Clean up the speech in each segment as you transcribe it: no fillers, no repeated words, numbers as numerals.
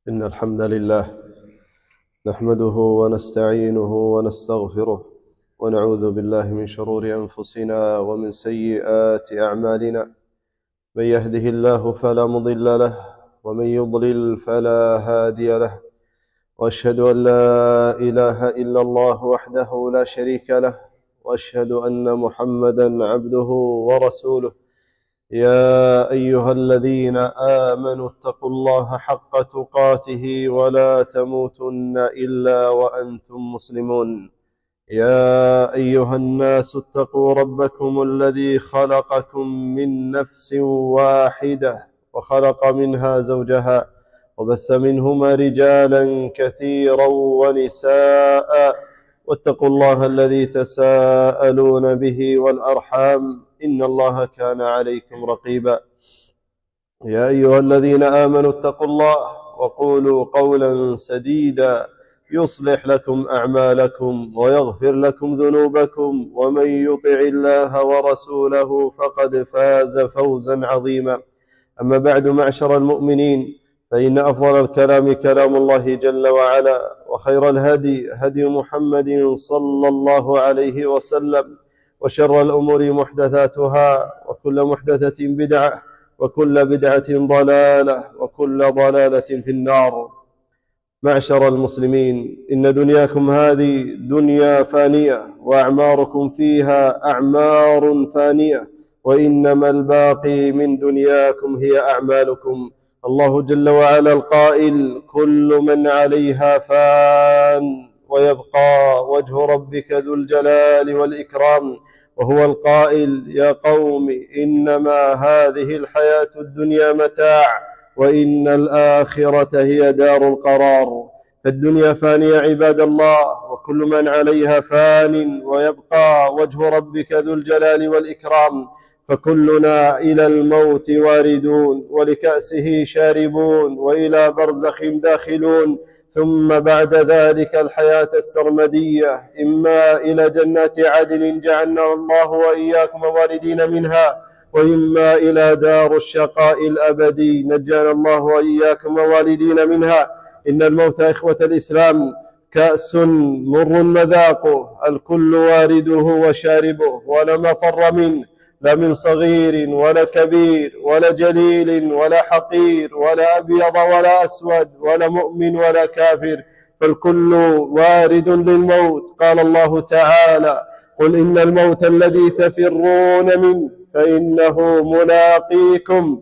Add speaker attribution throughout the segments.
Speaker 1: إن الحمد لله نحمده ونستعينه ونستغفره ونعوذ بالله من شرور أنفسنا ومن سيئات أعمالنا. من يهده الله فلا مضل له ومن يضلل فلا هادي له، وأشهد أن لا إله إلا الله وحده لا شريك له، وأشهد أن محمدا عبده ورسوله. يا أيها الذين آمنوا اتقوا الله حق تقاته ولا تموتن إلا وأنتم مسلمون. يا أيها الناس اتقوا ربكم الذي خلقكم من نفس واحدة وخلق منها زوجها وبث منهما رجالا كثيرا ونساء، واتقوا الله الذي تساءلون به والأرحام إن الله كان عليكم رقيبا. يا أيها الذين آمنوا اتقوا الله وقولوا قولا سديدا يصلح لكم أعمالكم ويغفر لكم ذنوبكم، ومن يطع الله ورسوله فقد فاز فوزا عظيما. أما بعد، معشر المؤمنين، فإن أفضل الكلام كلام الله جل وعلا، وخير الهدي هدي محمد صلى الله عليه وسلم، وشر الأمور محدثاتها، وكل محدثة بدعة، وكل بدعة ضلالة، وكل ضلالة في النار. معشر المسلمين، إن دنياكم هذه دنيا فانية، وأعماركم فيها أعمار فانية، وإنما الباقي من دنياكم هي أعمالكم. الله جل وعلا القائل: كل من عليها فان ويبقى وجه ربك ذو الجلال والإكرام. وهو القائل: يا قوم إنما هذه الحياة الدنيا متاع، وإن الآخرة هي دار القرار. فالدنيا فانية عباد الله، وكل من عليها فان ويبقى وجه ربك ذو الجلال والإكرام. فكلنا إلى الموت واردون، ولكأسه شاربون، وإلى برزخ داخلون، ثم بعد ذلك الحياة السرمدية، إما إلى جنات عدن جعلنا الله وإياكم واردين منها، وإما إلى دار الشقاء الأبدي نجانا الله وإياكم واردين منها. إن الموت إخوة الإسلام كأس مر مذاقه، الكل وارده وشاربه، ولا مفر منه، لا من صغير ولا كبير ولا جليل ولا حقير ولا أبيض ولا أسود ولا مؤمن ولا كافر، فالكل وارد للموت. قال الله تعالى: قل إن الموت الذي تفرون منه فإنه ملاقيكم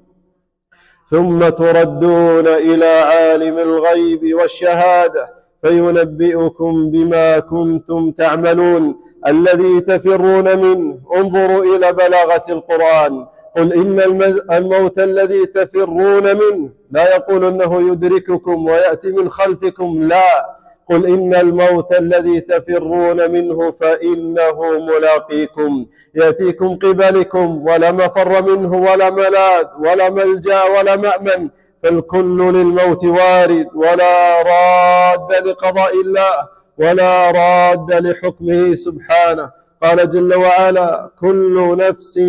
Speaker 1: ثم تردون إلى عالم الغيب والشهادة فينبئكم بما كنتم تعملون. الذي تفرون منه، انظروا إلى بلاغة القرآن. قل إن الموت الذي تفرون منه، لا يقول أنه يدرككم ويأتي من خلفكم، لا، قل إن الموت الذي تفرون منه فإنه ملاقيكم، يأتيكم قبلكم، ولا مفر منه ولا ملاذ ولا ملجأ ولا مأمن، فالكل للموت وارد، ولا راد لقضاء الله ولا راد لحكمه سبحانه. قال جل وعلا: كل نفس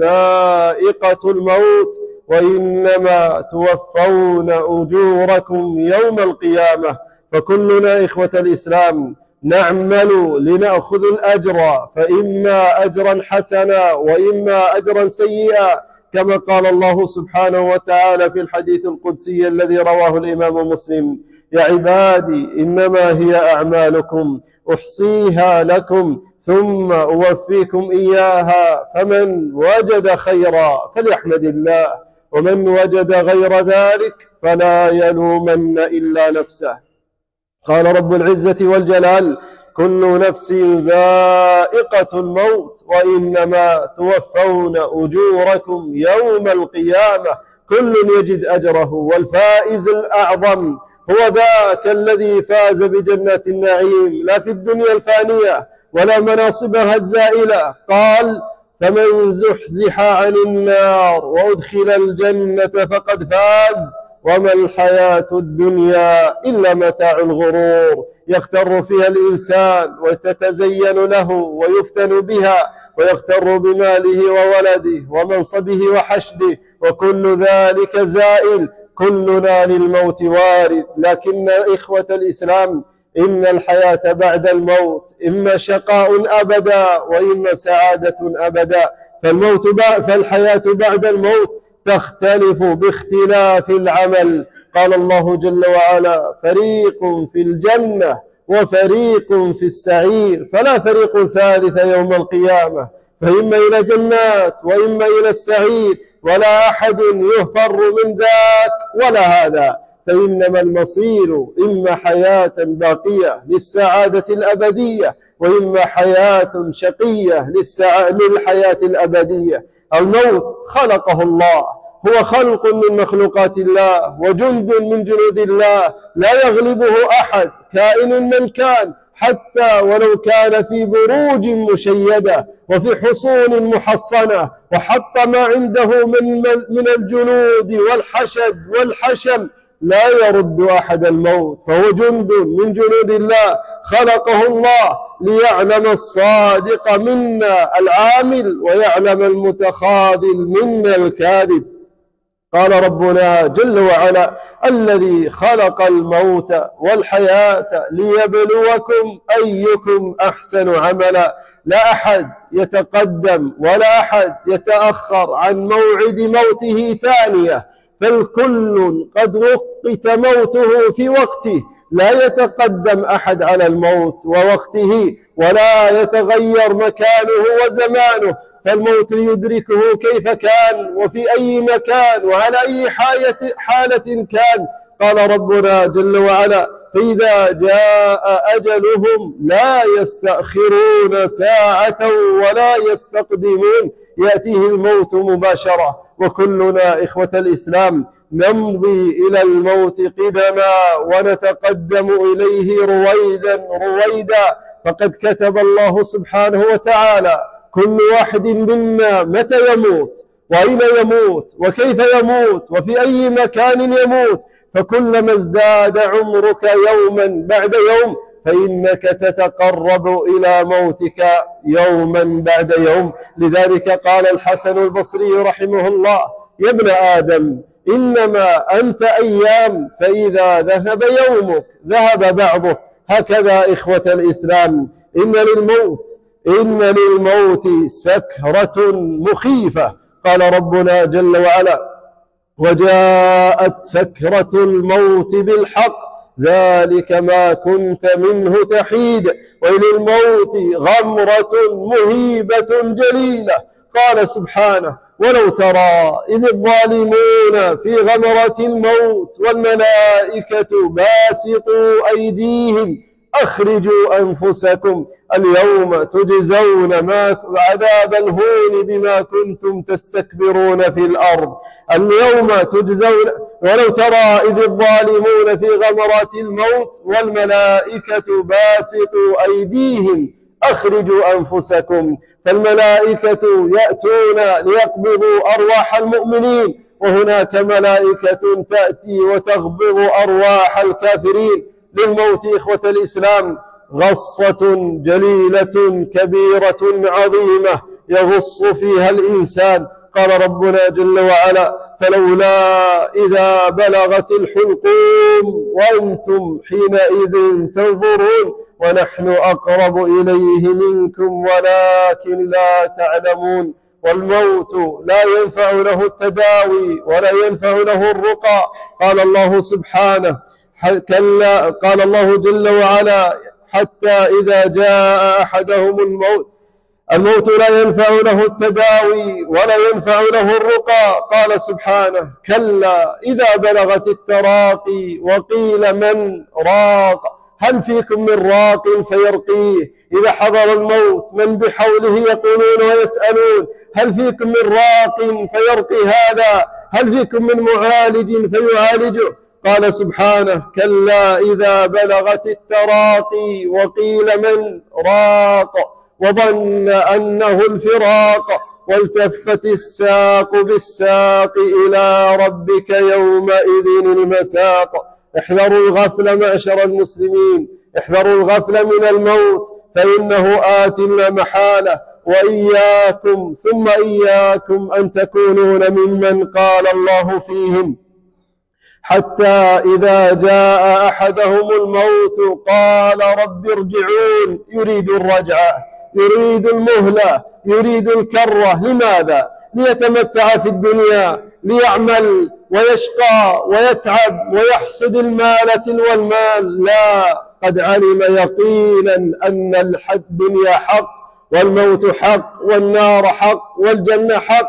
Speaker 1: ذائقة الموت وإنما توفون أجوركم يوم القيامة. فكلنا إخوة الإسلام نعمل لنأخذ الأجر، فإما أجرا حسنا وإما أجرا سيئا، كما قال الله سبحانه وتعالى في الحديث القدسي الذي رواه الإمام مسلم: يا عبادي إنما هي أعمالكم أحصيها لكم ثم أوفيكم إياها، فمن وجد خيرا فليحمد الله، ومن وجد غير ذلك فلا يلومن إلا نفسه. قال رب العزة والجلال: كل نفس ذائقة الموت وإنما توفون أجوركم يوم القيامة، كل يجد أجره. والفائز الأعظم هو ذاك الذي فاز بجنات النعيم، لا في الدنيا الفانية ولا مناصبها الزائلة. قال: فمن زحزح عن النار وأدخل الجنة فقد فاز، وما الحياة الدنيا إلا متاع الغرور، يغتر فيها الإنسان وتتزين له ويفتن بها، ويغتر بماله وولده ومنصبه وحشده، وكل ذلك زائل. كلنا للموت وارد، لكن إخوة الإسلام إن الحياة بعد الموت إما شقاء أبدا وإما سعادة أبدا. فالحياة بعد الموت تختلف باختلاف العمل. قال الله جل وعلا: فريق في الجنة وفريق في السعير، فلا فريق ثالث يوم القيامة، فإما إلى جنات وإما إلى السعير، ولا أحد يفر من ذاك ولا هذا، فإنما المصير إما حياة باقية للسعادة الأبدية وإما حياة شقية للحياة الأبدية. الموت خلقه الله، هو خلق من مخلوقات الله وجند من جنود الله، لا يغلبه أحد كائن من كان، حتى ولو كان في بروج مشيدة وفي حصون محصنة، وحط ما عنده من الجنود والحشد والحشم، لا يرد أحد الموت، فهو جند من جنود الله خلقه الله ليعلم الصادق منا العامل ويعلم المتخاذل منا الكاذب. قال ربنا جل وعلا: الذي خلق الموت والحياة ليبلوكم أيكم أحسن عملا. لا أحد يتقدم ولا أحد يتأخر عن موعد موته ثانية، فالكل قد وقت موته في وقته، لا يتقدم أحد على الموت ووقته، ولا يتغير مكانه وزمانه، فالموت يدركه كيف كان وفي أي مكان وعلى أي حالة كان. قال ربنا جل وعلا: فإذا جاء أجلهم لا يستأخرون ساعة ولا يستقدمون، يأتيه الموت مباشرة. وكلنا إخوة الإسلام نمضي إلى الموت قدما ونتقدم إليه رويدا، فقد كتب الله سبحانه وتعالى كل واحد منا متى يموت وأين يموت وكيف يموت وفي أي مكان يموت، فكلما ازداد عمرك يوما بعد يوم فإنك تتقرب إلى موتك يوما بعد يوم. لذلك قال الحسن البصري رحمه الله: يا ابن آدم إنما أنت أيام، فإذا ذهب يومك ذهب بعضك. هكذا إخوة الإسلام إن للموت سكرة مخيفة. قال ربنا جل وعلا: وجاءت سكرة الموت بالحق ذلك ما كنت منه تحيد. وللموت غمرة مهيبة جليلة. قال سبحانه: ولو ترى إذ الظالمون في غمرة الموت والملائكة باسطوا أيديهم أخرجوا أنفسكم اليوم تجزون عذاب الهون بما كنتم تستكبرون في الأرض. اليوم تجزون. ولو ترى إذ الظالمون في غمرات الموت والملائكة باسطوا أيديهم أخرجوا أنفسكم، فالملائكة يأتون ليقبضوا أرواح المؤمنين، وهناك ملائكة تأتي وتقبض أرواح الكافرين. للموت إخوة الإسلام غصة جليلة كبيرة عظيمة يغص فيها الإنسان. قال ربنا جل وعلا: فلولا إذا بلغت الحلقوم وأنتم حينئذ تنظرون ونحن أقرب إليه منكم ولكن لا تعلمون. والموت لا ينفع له التداوي ولا ينفع له الرقى. قال الله سبحانه: كلا، قال الله جل وعلا: حتى إذا جاء أحدهم الموت لا ينفع له التداوي ولا ينفع له الرقى. قال سبحانه: كلا إذا بلغت التراقي وقيل من راق هل فيكم من راق فيرقيه. إذا حضر الموت من بحوله يقولون ويسألون: هل فيكم من راق فيرقي هذا؟ هل فيكم من معالج فيعالجه؟ قال سبحانه: كلا إذا بلغت التراقي وقيل من راق وظن أنه الفراق والتفت الساق بالساق إلى ربك يومئذ المساق. احذروا الغفل معشر المسلمين، احذروا الغفل من الموت فإنه آت لا محالة. وإياكم ثم إياكم أن تكونون ممن قال الله فيهم: حتى إذا جاء أحدهم الموت قال رب ارجعون. يريد الرجعة، يريد المهلة، يريد الكرة. لماذا؟ ليتمتع في الدنيا، ليعمل ويشقى ويتعب ويحصد المال تلو المال. لا، قد علم يقينا أن الدنيا حق، والموت حق، والنار حق، والجنة حق.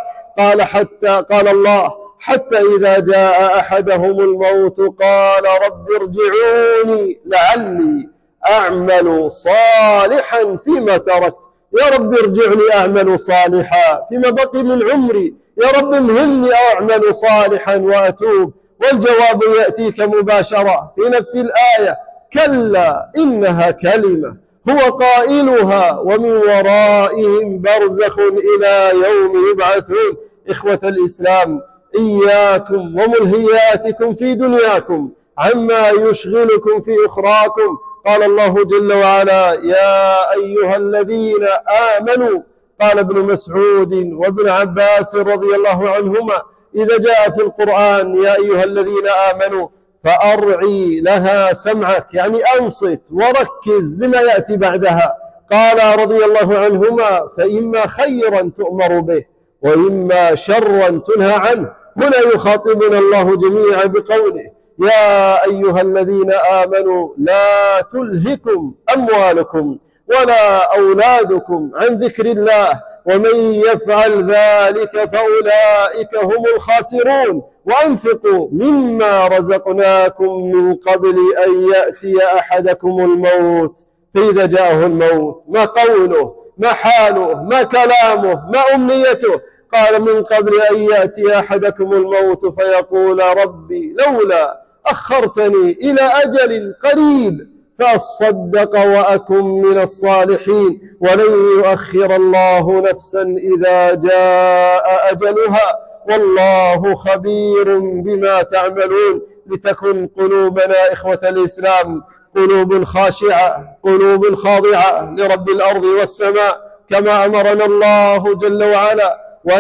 Speaker 1: قال الله: حتى إذا جاء أحدهم الموت قال رب ارجعوني لعلي أعمل صالحا فيما تركت. يا رب ارجعني أعمل صالحا فيما بقي من عمري، يا رب الهمني أعمل صالحا وأتوب. والجواب يأتيك مباشرة في نفس الآية: كلا إنها كلمة هو قائلها ومن ورائهم برزخ إلى يوم يبعثون. إخوة الإسلام، إياكم وملهياتكم في دنياكم عما يشغلكم في أخراكم. قال الله جل وعلا: يا أيها الذين آمنوا. قال ابن مسعود وابن عباس رضي الله عنهما: إذا جاء في القرآن يا أيها الذين آمنوا فأرعي لها سمعك، يعني أنصت وركز لما يأتي بعدها. قال رضي الله عنهما: فإما خيرا تؤمر به وإما شرا تنهى عنه. هنا يخاطبنا الله جميعا بقوله: يا أيها الذين آمنوا لا تلهكم أموالكم ولا أولادكم عن ذكر الله ومن يفعل ذلك فأولئك هم الخاسرون. وأنفقوا مما رزقناكم من قبل أن يأتي أحدكم الموت فإذا جاءه الموت. ما قوله؟ ما حاله؟ ما كلامه؟ ما أمنيته؟ قال: من قبل أن يأتي أحدكم الموت فيقول ربي لولا أخرتني إلى أجل قريب فأصدق وأكن من الصالحين. ولن يؤخر الله نفسا إذا جاء أجلها والله خبير بما تعملون. لتكن قلوبنا إخوة الإسلام قلوب خاشعة، قلوب خاضعة لرب الأرض والسماء كما أمرنا الله جل وعلا،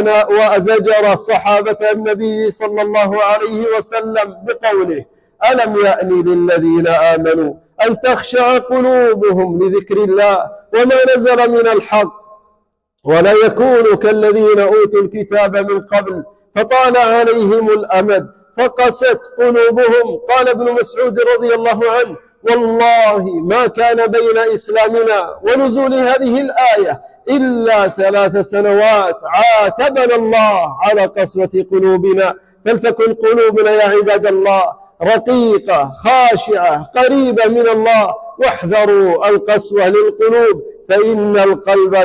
Speaker 1: وأزجر صحابة النبي صلى الله عليه وسلم بقوله: ألم يأن للذين آمنوا أن تخشع قلوبهم لذكر الله وما نزل من الحق ولا يكونوا كالذين أوتوا الكتاب من قبل فطال عليهم الأمد فقست قلوبهم. قال ابن مسعود رضي الله عنه: والله ما كان بين إسلامنا ونزول هذه الآية إلا 3 سنوات عاتبنا الله على قسوة قلوبنا. فلتكن قلوبنا يا عباد الله رقيقة خاشعة قريبة من الله، واحذروا القسوة للقلوب، فإن القلب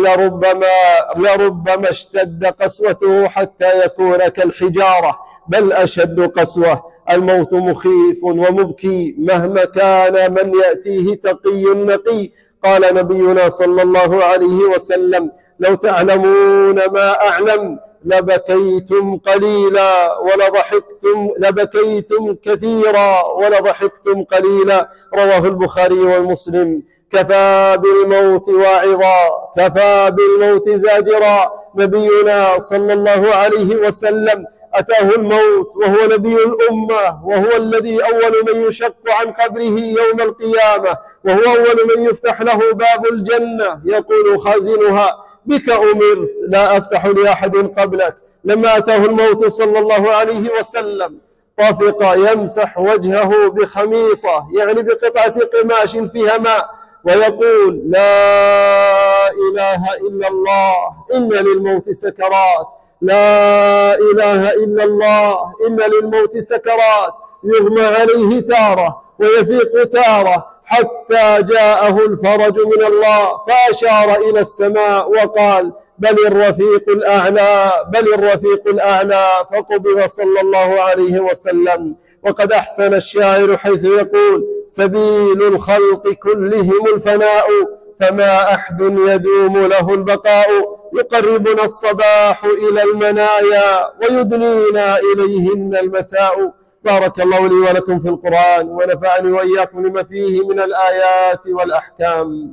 Speaker 1: لربما اشتد قسوته حتى يكون كالحجارة بل أشد قسوة. الموت مخيف ومبكي مهما كان من يأتيه تقي نقي. قال نبينا صلى الله عليه وسلم: لو تعلمون ما أعلم لبكيتم قليلا لبكيتم كثيرا ولضحكتم قليلا. رواه البخاري ومسلم. كفى بالموت واعظا، كفى بالموت زاجرا. نبينا صلى الله عليه وسلم أتاه الموت وهو نبي الأمة، وهو الذي أول من يشق عن قبره يوم القيامة، وهو أول من يفتح له باب الجنة. يقول خازنها: بك أمرت لا أفتح لأحد قبلك. لما أتاه الموت صلى الله عليه وسلم طفق يمسح وجهه بخميصة، يعني بقطعة قماش فيها ماء، ويقول: لا إله إلا الله إن للموت سكرات، لا إله إلا الله إن للموت سكرات. يغمى عليه تارة ويفيق تارة حتى جاءه الفرج من الله فأشار إلى السماء وقال: بل الرفيق الأعلى، بل الرفيق الأعلى. فقبض صلى الله عليه وسلم. وقد أحسن الشاعر حيث يقول: سبيل الخلق كلهم الفناء فما أحد يدوم له البقاء. يقربنا الصباح إلى المنايا ويدنينا إليهن المساء. بارك الله لي ولكم في القرآن ونفعني وإياكم لما فيه من الآيات والأحكام.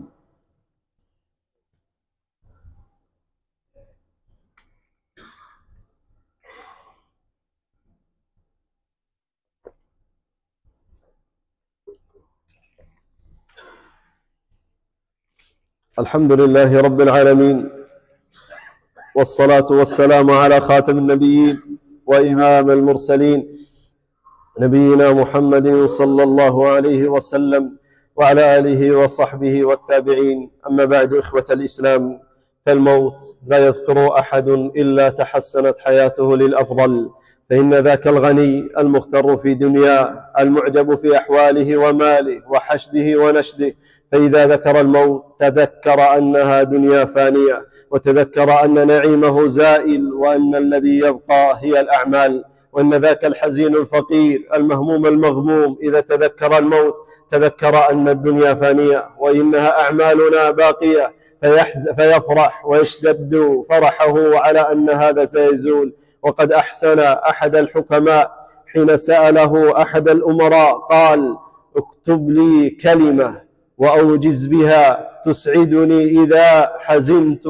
Speaker 1: الحمد لله رب العالمين، والصلاة والسلام على خاتم النبيين وإمام المرسلين نبينا محمد صلى الله عليه وسلم وعلى آله وصحبه والتابعين. أما بعد، إخوة الإسلام، فالموت لا يذكر أحد إلا تحسنت حياته للأفضل، فإن ذاك الغني المغتر في دنياه المعجب في أحواله وماله وحشده ونشده، فإذا ذكر الموت تذكر أنها دنيا فانية، وتذكر أن نعيمه زائل، وأن الذي يبقى هي الأعمال. وأن ذاك الحزين الفقير المهموم المغموم إذا تذكر الموت تذكر أن الدنيا فانية وإنها أعمالنا باقية، فيفرح ويشتد فرحه على أن هذا سيزول. وقد أحسن أحد الحكماء حين سأله أحد الأمراء قال: اكتب لي كلمة وأوجز بها تسعدني إذا حزنت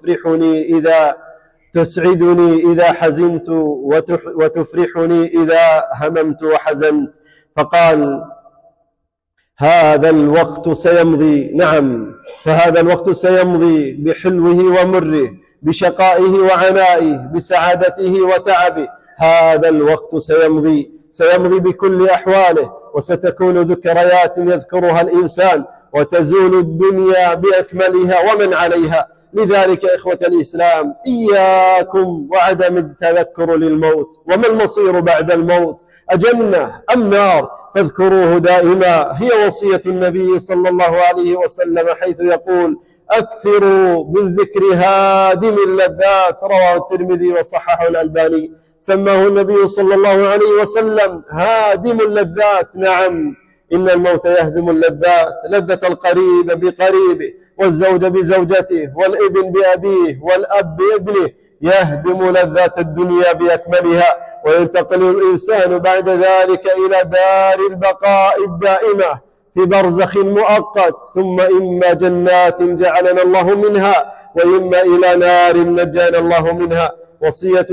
Speaker 1: وتفرحني إذا هممت وحزنت. فقال: هذا الوقت سيمضي. نعم، فهذا الوقت سيمضي بحلوه ومره، بشقائه وعنائه، بسعادته وتعبه. هذا الوقت سيمضي بكل أحواله، وستكون ذكريات يذكرها الإنسان، وتزول الدنيا بأكملها ومن عليها. لذلك إخوة الإسلام، إياكم وعدم التذكر للموت. وما المصير بعد الموت؟ أجنة أم نار؟ فاذكروه دائما. هي وصية النبي صلى الله عليه وسلم، حيث يقول: أكثروا من ذكر هادم اللذات. رواه الترمذي وصححه الألباني. سماه النبي صلى الله عليه وسلم هادم اللذات. نعم، إن الموت يهدم اللذات، لذة القريب بقريبه، والزوج بزوجته، والابن بأبيه، والأب بابنه. يهدم لذات الدنيا بأكملها، وينتقل الإنسان بعد ذلك إلى دار البقاء الدائمة في برزخ مؤقت، ثم إما جنات جعلنا الله منها، وإما إلى نار نجانا الله منها. وصية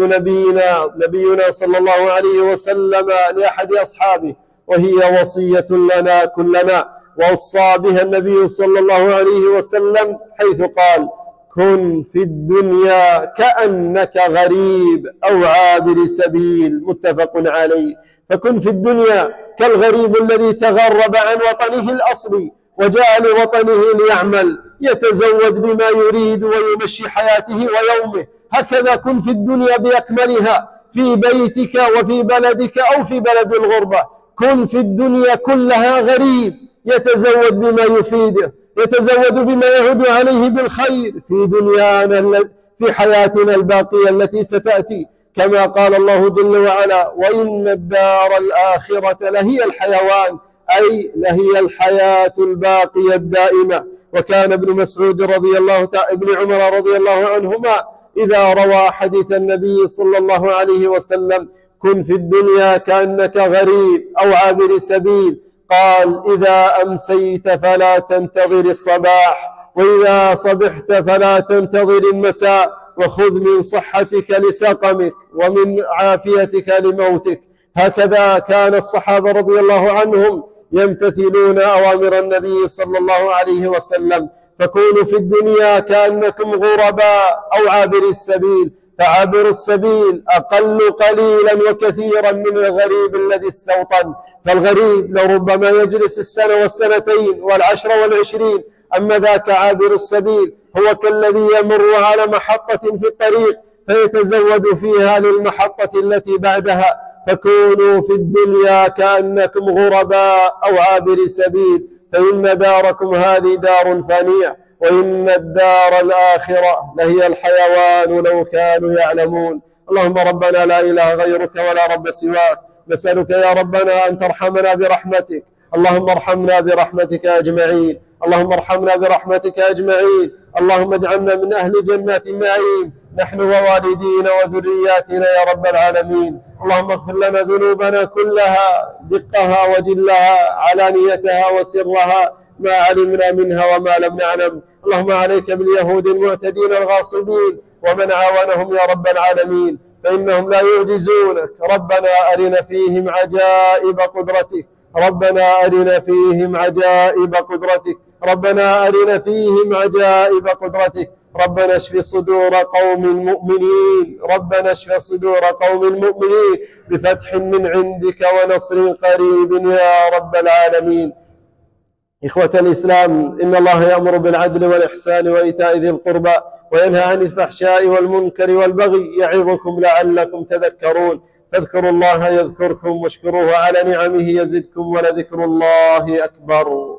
Speaker 1: نبينا صلى الله عليه وسلم لأحد أصحابه، وهي وصية لنا كلنا، ووصى بها النبي صلى الله عليه وسلم، حيث قال: كن في الدنيا كأنك غريب أو عابر سبيل. متفق عليه. فكن في الدنيا كالغريب الذي تغرب عن وطنه الأصلي وجاء لوطنه ليعمل، يتزود بما يريد ويمشي حياته ويومه. هكذا كن في الدنيا بأكملها، في بيتك وفي بلدك أو في بلد الغربة. كن في الدنيا كلها غريب، يتزود بما يفيده، يتزود بما يعود عليه بالخير في دنيانا، في حياتنا الباقية التي ستأتي. كما قال الله جل وعلا: وإن الدار الآخرة لهي الحيوان، أي لهي الحياة الباقية الدائمة. وكان ابن عمر رضي الله عنهما إذا روى حديث النبي صلى الله عليه وسلم: كن في الدنيا كأنك غريب أو عابر سبيل، قال: إذا أمسيت فلا تنتظر الصباح، وإذا صبحت فلا تنتظر المساء، وخذ من صحتك لسقمك، ومن عافيتك لموتك. هكذا كان الصحابة رضي الله عنهم يمتثلون أوامر النبي صلى الله عليه وسلم. فكونوا في الدنيا كأنكم غرباء أو عابر السبيل، فعابر السبيل أقل قليلا وكثيرا من الغريب الذي استوطن. فالغريب لربما يجلس السنة والسنتين والعشر والعشرين، أما ذاك عابر السبيل هو كالذي يمر على محطة في الطريق فيتزود فيها للمحطة التي بعدها. فكونوا في الدنيا كأنكم غرباء أو عابر سبيل، فإن داركم هذه دار فانية، وإن الدار الآخرة لهي الحيوان لو كانوا يعلمون. اللهم ربنا لا إله غيرك ولا رب سواك، نسألك يا ربنا أن ترحمنا برحمتك. اللهم ارحمنا برحمتك أجمعين، اللهم ارحمنا برحمتك أجمعين. اللهم اجعلنا من أهل جنات النعيم، نحن ووالدينا وذرياتنا يا رب العالمين. اللهم اغفر لنا ذنوبنا كلها، دقها وجلها، علانيتها وسرها، ما علمنا منها وما لم نعلم. اللهم عليك باليهود المعتدين الغاصبين ومن عاونهم يا رب العالمين، فإنهم لا يعجزونك. ربنا أرنا فيهم عجائب قدرتك، ربنا أرنا فيهم عجائب قدرتك. ربنا أرنا فيهم عجائب قدرتك. ربنا اشف صدور قوم المؤمنين، ربنا اشف صدور قوم المؤمنين بفتح من عندك ونصر قريب يا رب العالمين. إخوة الإسلام، إن الله يأمر بالعدل والإحسان وإيتاء ذي القربى وينهى عن الفحشاء والمنكر والبغي يعظكم لعلكم تذكرون. فاذكروا الله يذكركم واشكروه على نعمه يزدكم ولذكر الله أكبر.